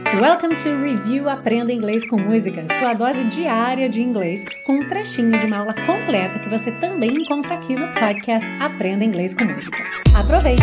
Welcome to Review Aprenda Inglês com Música, sua dose diária de inglês, com um trechinho de uma aula completa que você também encontra aqui no podcast Aprenda Inglês com Música. Aproveite!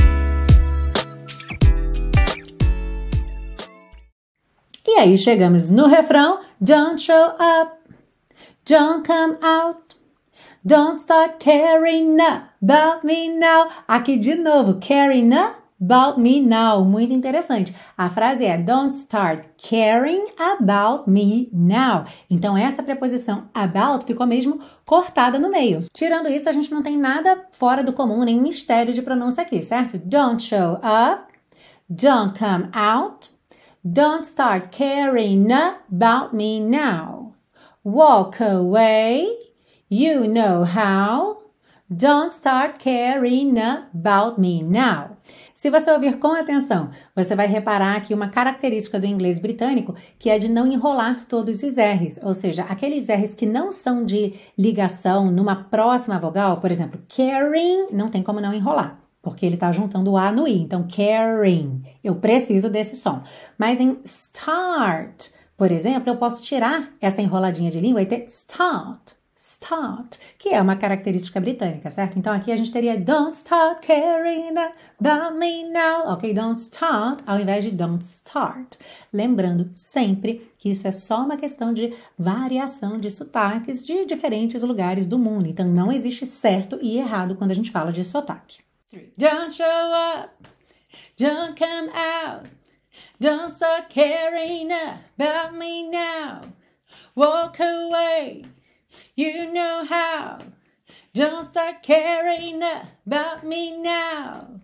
E aí chegamos no refrão. Don't show up, don't come out, don't start caring about me now. Aqui de novo, caring about me now. Muito interessante. A frase é don't start caring about me now. Então essa preposição about ficou mesmo cortada no meio. Tirando isso, a gente não tem nada fora do comum, nem mistério de pronúncia aqui, certo? Don't show up, don't come out, don't start caring about me now. Walk away, you know how. Don't start caring about me now. Se você ouvir com atenção, você vai reparar aqui uma característica do inglês britânico, que é de não enrolar todos os R's, ou seja, aqueles R's que não são de ligação numa próxima vogal, por exemplo, caring, não tem como não enrolar, porque ele está juntando o A no I, então caring, eu preciso desse som. Mas em start, por exemplo, eu posso tirar essa enroladinha de língua e ter start, que é uma característica britânica, certo? Então aqui a gente teria don't start caring about me now, ok? Don't start ao invés de don't start. Lembrando sempre que isso é só uma questão de variação de sotaques de diferentes lugares do mundo. Então não existe certo e errado quando a gente fala de sotaque. Don't show up, don't come out, don't start caring about me now, walk away. You know how. Don't start caring about me now.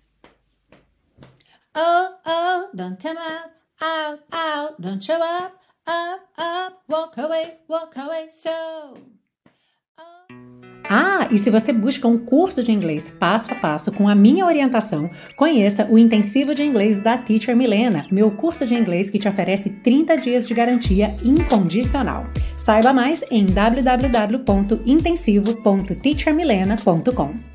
Oh, oh, don't come out, out, out. Don't show up, up, up. Walk away, so. Ah, e se você busca um curso de inglês passo a passo com a minha orientação, conheça o Intensivo de Inglês da Teacher Milena, meu curso de inglês que te oferece 30 dias de garantia incondicional. Saiba mais em www.intensivo.teachermilena.com.